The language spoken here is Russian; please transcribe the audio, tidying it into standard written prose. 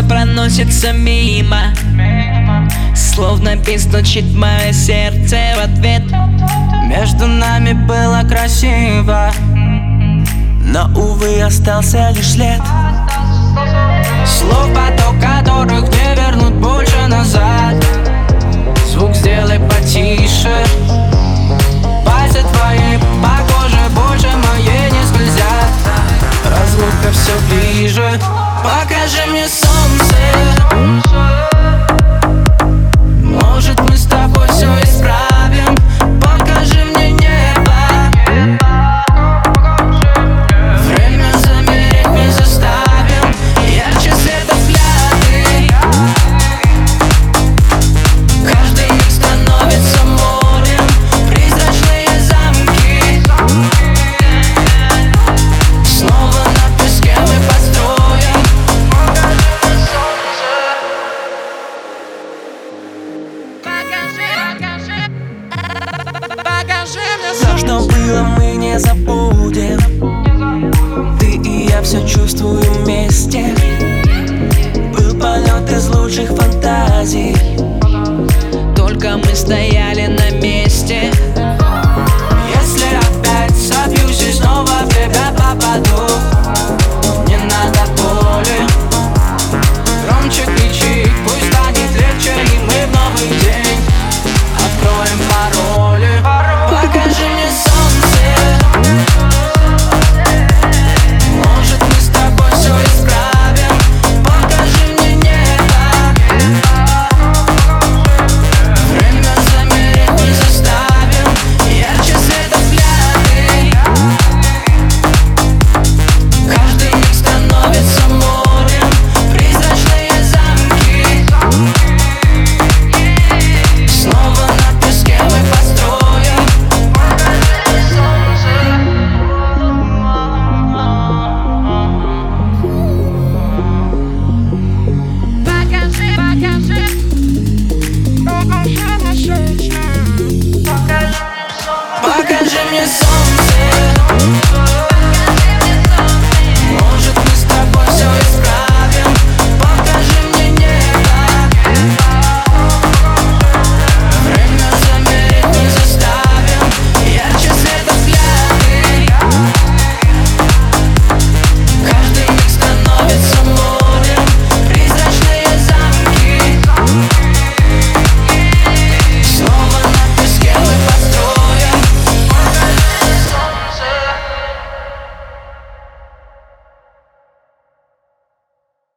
тобой проносится мимо, словно стучит мое сердце в ответ. Между нами было красиво, но, увы, остался лишь след. Слов поток, которых не вернут больше назад. Звук сделай потише. Пальцы твои по коже больше моей не скользят. Разлука все ближе. Покажи мне солнце. Может, мы с тобой все исправим. Покажи мне небо. Время замереть не заставим. Ярче света взгляды. Каждый миг становится морем. Призрачные замки. Снова на песке мы построим. Покажи мне Все, что было, мы не забудем. Ты и я все чувствуем вместе. Был полет из лучших фантазий. только мы стояли на месте. Если опять собьюсь и снова в тебя попаду, не надо боли. Громче кричи, пусть станет легче, и мы в новый день откроем пароли. Покажи мне солнце. Может, мы с тобой все исправим. Покажи мне небо. Время замереть не заставим. Ярче света взгляды. Каждый миг становится морем. Призрачные замки. Снова на песке мы построим. Покажи мне солнце.